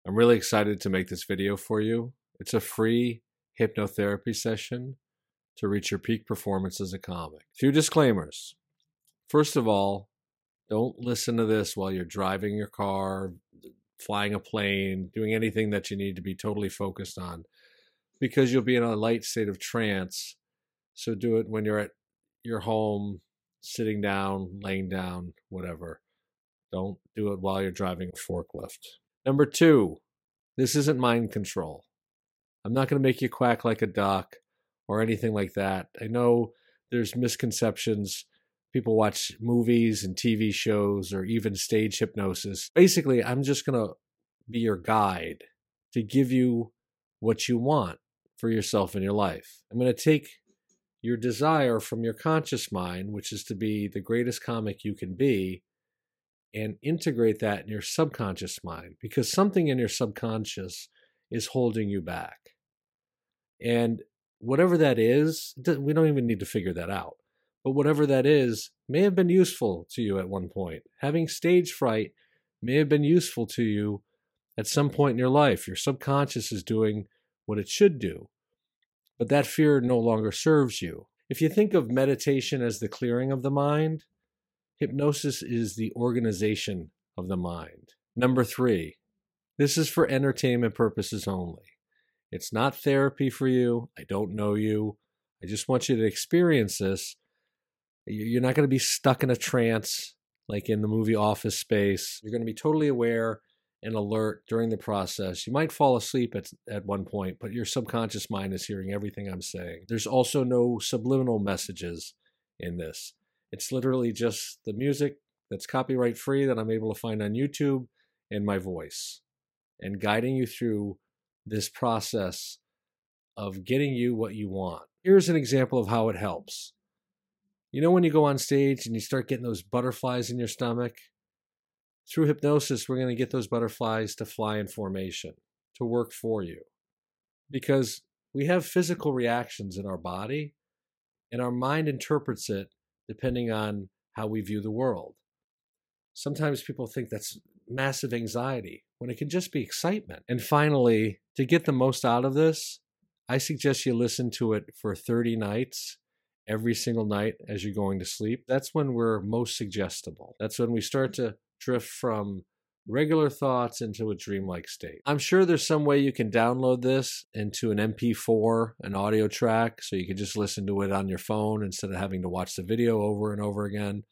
I'm really excited to make this video for you. It's a free hypnotherapy session to reach your peak performance as a comic. A few disclaimers. First of all, don't listen to this while you're driving your car, flying a plane, doing anything that you need to be totally focused on, because you'll be in a light state of trance. So do it when you're at your home, sitting down, laying down, whatever. Don't do it while you're driving a forklift. Number 2, this isn't mind control. I'm not going to make you quack like a duck or anything like that. I know there's misconceptions. People watch movies and TV shows or even stage hypnosis. Basically, I'm just going to be your guide to give you what you want for yourself in your life. I'm going to take your desire from your conscious mind, which is to be the greatest comic you can be, and integrate that in your subconscious mind, because something in your subconscious is holding you back. And whatever that is, we don't even need to figure that out. But whatever that is may have been useful to you at one point. Having stage fright may have been useful to you at some point in your life. Your subconscious is doing what it should do, but that fear no longer serves you. If you think of meditation as the clearing of the mind, hypnosis is the organization of the mind. Number 3, this is for entertainment purposes only. It's not therapy for you. I don't know you. I just want you to experience this. You're not going to be stuck in a trance like in the movie Office Space. You're going to be totally aware and alert during the process. You might fall asleep at one point, but your subconscious mind is hearing everything I'm saying. There's also no subliminal messages in this. It's literally just the music that's copyright free that I'm able to find on YouTube and my voice, and guiding you through this process of getting you what you want. Here's an example of how it helps. You know when you go on stage and you start getting those butterflies in your stomach? Through hypnosis, we're going to get those butterflies to fly in formation, to work for you. Because we have physical reactions in our body, and our mind interprets it depending on how we view the world. Sometimes people think that's massive anxiety, when it can just be excitement. And finally, to get the most out of this, I suggest you listen to it for 30 nights, every single night as you're going to sleep. That's when we're most suggestible. That's when we start to drift from regular thoughts into a dreamlike state. I'm sure there's some way you can download this into an MP4, an audio track, so you can just listen to it on your phone instead of having to watch the video over and over again.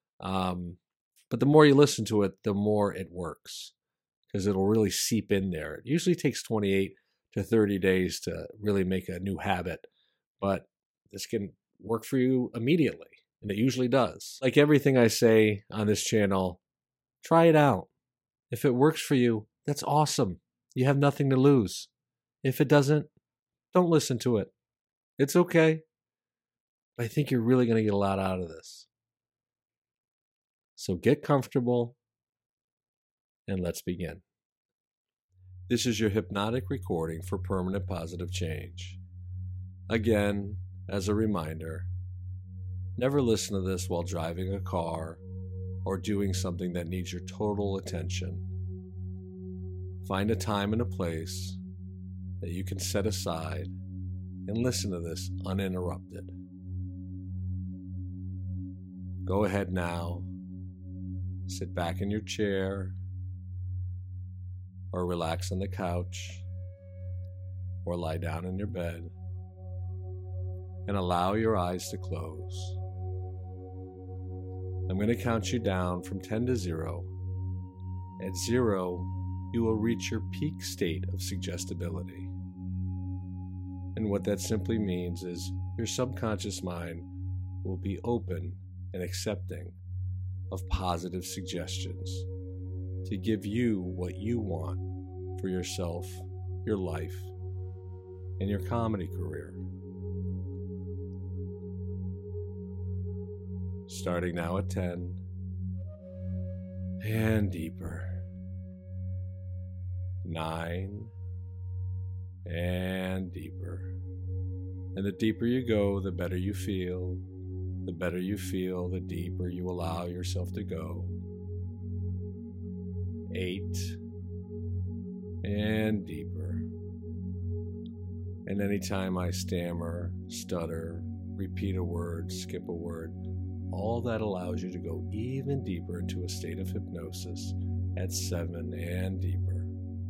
But the more you listen to it, the more it works, because it'll really seep in there. It usually takes 28 to 30 days to really make a new habit, but this can work for you immediately, and it usually does. Like everything I say on this channel, try it out. If it works for you, that's awesome. You have nothing to lose. If it doesn't, don't listen to it. It's okay. But I think you're really going to get a lot out of this. So get comfortable and let's begin. This is your hypnotic recording for permanent positive change. Again, as a reminder, never listen to this while driving a car or doing something that needs your total attention. Find a time and a place that you can set aside and listen to this uninterrupted. Go ahead now, sit back in your chair or relax on the couch or lie down in your bed and allow your eyes to close. I'm going to count you down from 10 to 0. At 0, you will reach your peak state of suggestibility. And what that simply means is your subconscious mind will be open and accepting of positive suggestions to give you what you want for yourself, your life, and your comedy career. Starting now at 10, and deeper. 9, and deeper. And the deeper you go, the better you feel. The better you feel, the deeper you allow yourself to go. 8, and deeper. And anytime I stammer, stutter, repeat a word, skip a word, all that allows you to go even deeper into a state of hypnosis at 7 and deeper.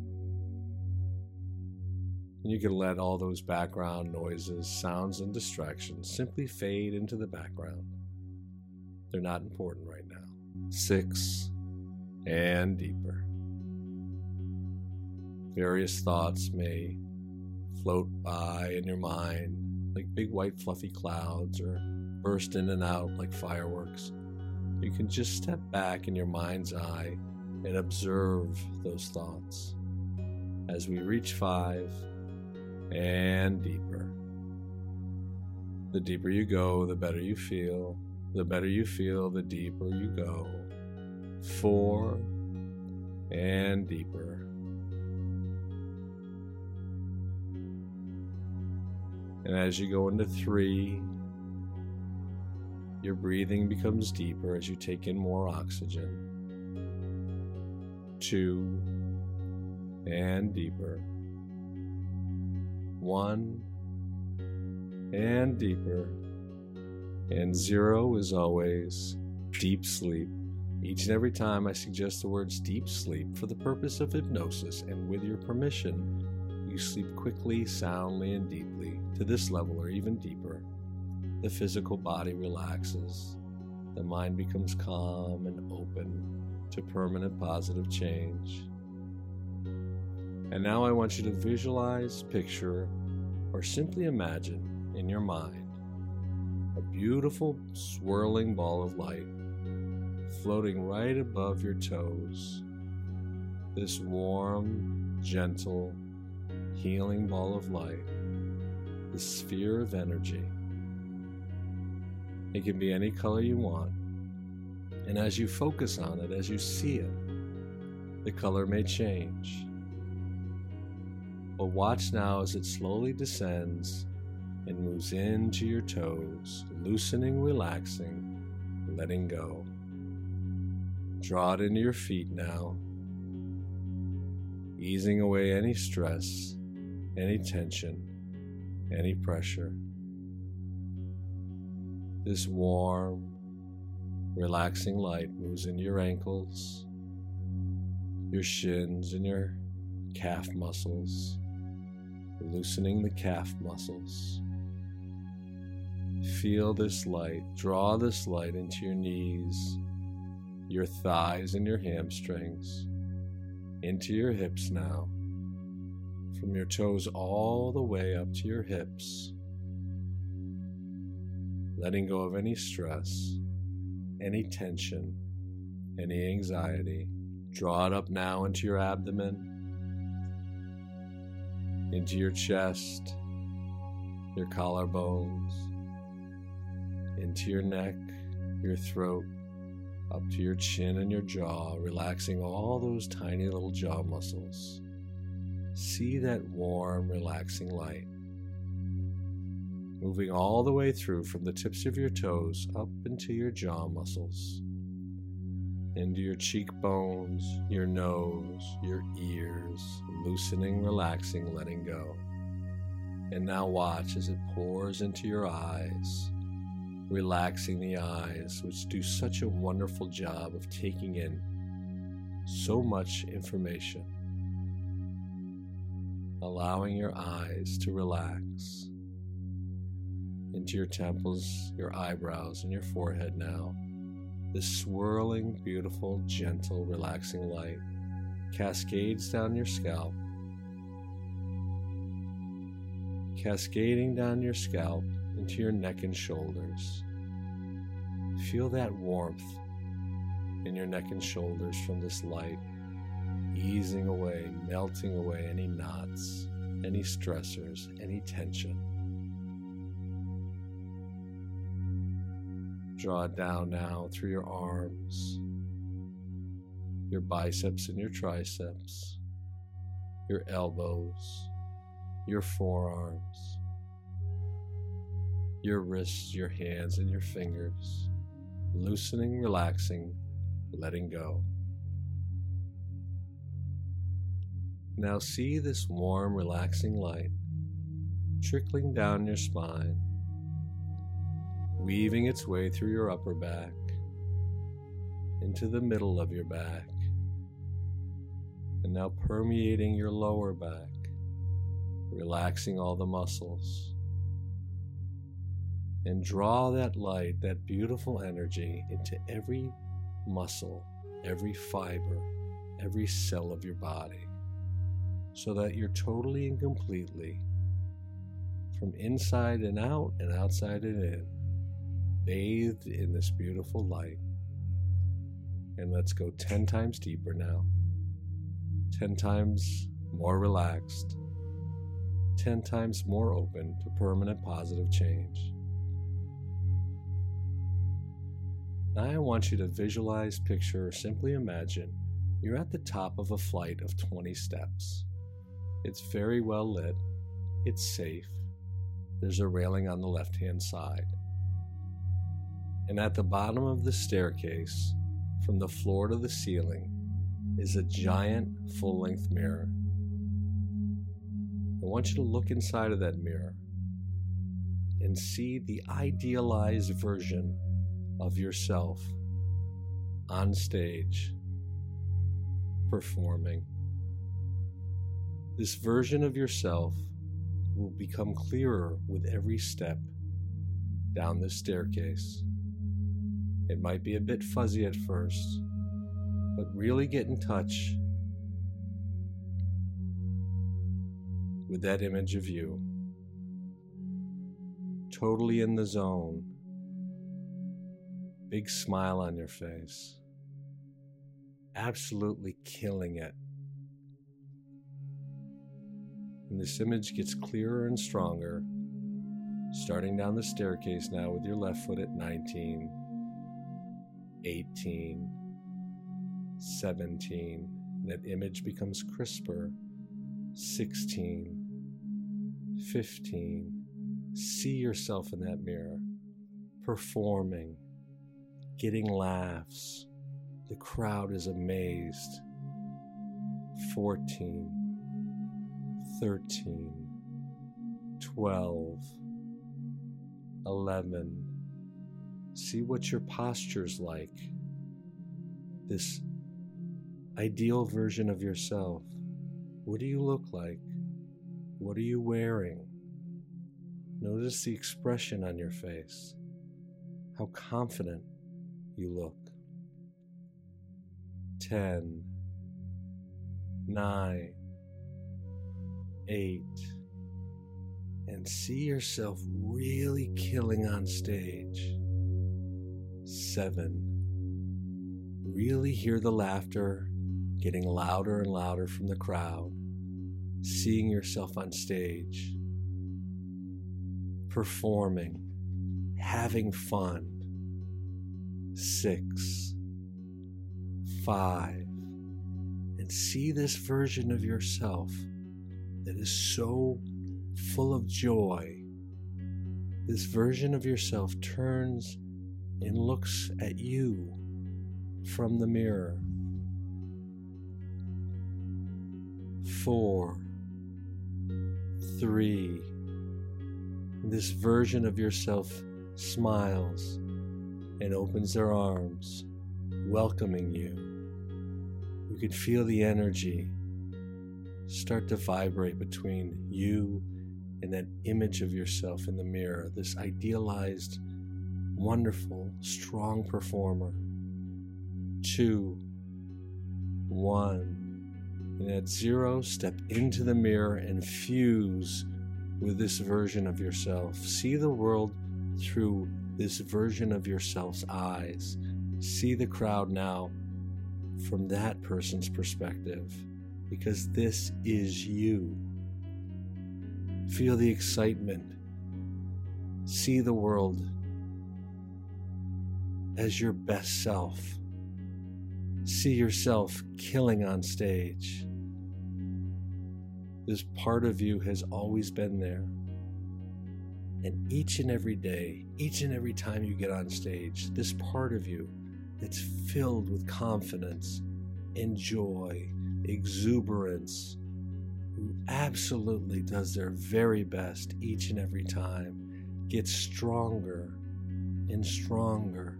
And you can let all those background noises, sounds, and distractions simply fade into the background. They're not important right now. 6 and deeper. Various thoughts may float by in your mind like big white fluffy clouds or burst in and out like fireworks. You can just step back in your mind's eye and observe those thoughts as we reach 5 and deeper. The deeper you go, the better you feel. The better you feel, the deeper you go. 4 and deeper. And as you go into 3, your breathing becomes deeper as you take in more oxygen. 2 and deeper. 1 and deeper. And 0 is always deep sleep. Each and every time I suggest the words deep sleep for the purpose of hypnosis, and with your permission, you sleep quickly, soundly, and deeply to this level or even deeper. The physical body relaxes. The mind becomes calm and open to permanent positive change. And now I want you to visualize, picture, or simply imagine in your mind a beautiful swirling ball of light floating right above your toes. This warm, gentle, healing ball of light, the sphere of energy. It can be any color you want, and as you focus on it, as you see it, the color may change. But watch now as it slowly descends and moves into your toes, loosening, relaxing, letting go. Draw it into your feet now, easing away any stress, any tension, any pressure. This warm, relaxing light moves into your ankles, your shins, and your calf muscles, loosening the calf muscles. Feel this light, draw this light into your knees, your thighs, and your hamstrings, into your hips now, from your toes all the way up to your hips, letting go of any stress, any tension, any anxiety. Draw it up now into your abdomen, into your chest, your collarbones, into your neck, your throat, up to your chin and your jaw, relaxing all those tiny little jaw muscles. See that warm, relaxing light moving all the way through from the tips of your toes up into your jaw muscles, into your cheekbones, your nose, your ears, loosening, relaxing, letting go. And now watch as it pours into your eyes, relaxing the eyes, which do such a wonderful job of taking in so much information. Allowing your eyes to relax into your temples, your eyebrows, and your forehead now. This swirling, beautiful, gentle, relaxing light cascades down your scalp, cascading down your scalp into your neck and shoulders. Feel that warmth in your neck and shoulders from this light, easing away, melting away any knots, any stressors, any tension. Draw it down now through your arms, your biceps and your triceps, your elbows, your forearms, your wrists, your hands, and your fingers, loosening, relaxing, letting go. Now see this warm, relaxing light trickling down your spine, weaving its way through your upper back, into the middle of your back, and now permeating your lower back, relaxing all the muscles. And draw that light, that beautiful energy into every muscle, every fiber, every cell of your body, so that you're totally and completely, from inside and out and outside and in, bathed in this beautiful light. And let's go 10 times deeper now, 10 times more relaxed, 10 times more open to permanent positive change. Now I want you to visualize, picture, or simply imagine you're at the top of a flight of 20 steps. It's very well lit, it's safe, there's a railing on the left-hand side. And at the bottom of the staircase, from the floor to the ceiling, is a giant full-length mirror. I want you to look inside of that mirror and see the idealized version of yourself on stage, performing. This version of yourself will become clearer with every step down the staircase. It might be a bit fuzzy at first, but really get in touch with that image of you, totally in the zone. Big smile on your face, absolutely killing it. And this image gets clearer and stronger, starting down the staircase now with your left foot at 19, 18, 17. That image becomes crisper. 16, 15. See yourself in that mirror, performing, getting laughs. The crowd is amazed. 14, 13, 12, 11. See what your posture's like. This ideal version of yourself. What do you look like? What are you wearing? Notice the expression on your face. How confident you look. 10, 9, 8, and see yourself really killing on stage. 7, really hear the laughter getting louder and louder from the crowd, seeing yourself on stage, performing, having fun. 6, 5, and see this version of yourself that is so full of joy. This version of yourself turns and looks at you from the mirror. 4, 3, this version of yourself smiles and opens their arms, welcoming you. You can feel the energy start to vibrate between you and that image of yourself in the mirror, this idealized, wonderful, strong performer. 2, 1, and at 0, step into the mirror and fuse with this version of yourself. See the world through this version of yourself's eyes. See the crowd now from that person's perspective, because this is you. Feel the excitement. See the world as your best self. See yourself killing on stage. This part of you has always been there. And each and every day, each and every time you get on stage, this part of you that's filled with confidence and joy, exuberance, who absolutely does their very best each and every time, gets stronger and stronger.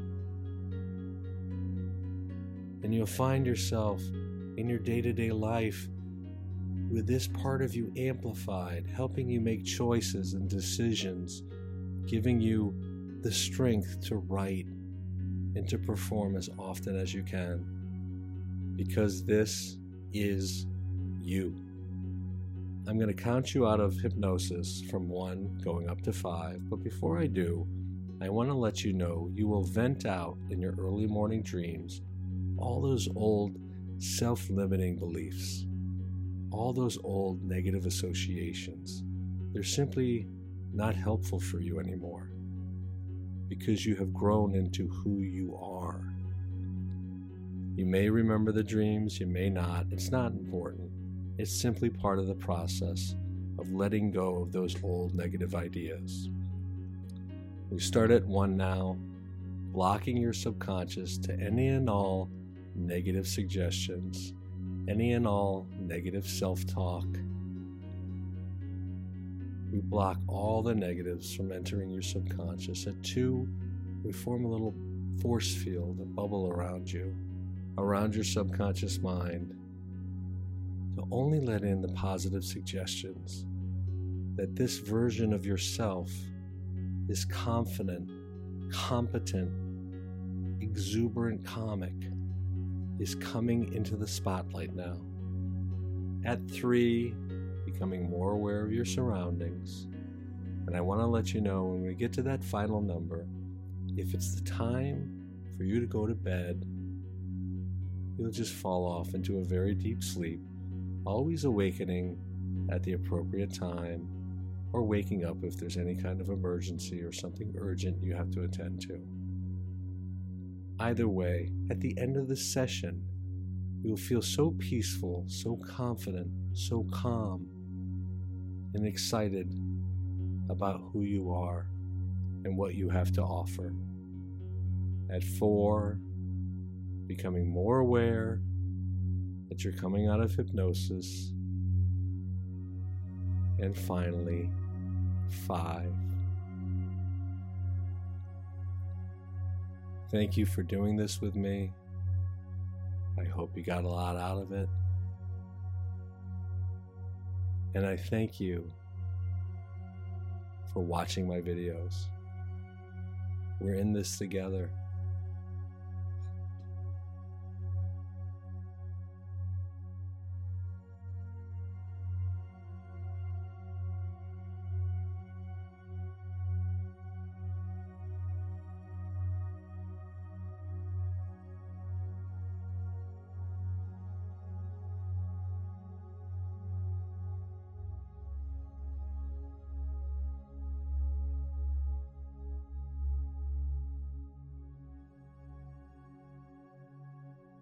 And you'll find yourself in your day-to-day life with this part of you amplified, helping you make choices and decisions, giving you the strength to write and to perform as often as you can, because this is you. I'm going to count you out of hypnosis from 1 going up to 5, but before I do, I want to let you know you will vent out in your early morning dreams all those old self-limiting beliefs, all those old negative associations. They're simply not helpful for you anymore because you have grown into who you are. You may remember the dreams, you may not. It's not important. It's simply part of the process of letting go of those old negative ideas. We start at 1 now, blocking your subconscious to any and all negative suggestions, any and all negative self-talk. We block all the negatives from entering your subconscious. At 2, we form a little force field, a bubble around you, around your subconscious mind, to only let in the positive suggestions that this version of yourself is confident, competent, exuberant comic, is coming into the spotlight now. At 3, becoming more aware of your surroundings. And I want to let you know when we get to that final number, if it's the time for you to go to bed, you'll just fall off into a very deep sleep, always awakening at the appropriate time, or waking up if there's any kind of emergency or something urgent you have to attend to. Either way, at the end of the session, you'll feel so peaceful, so confident, so calm, and excited about who you are and what you have to offer. At 4, becoming more aware that you're coming out of hypnosis. And finally, 5. Thank you for doing this with me. I hope you got a lot out of it. And I thank you for watching my videos. We're in this together.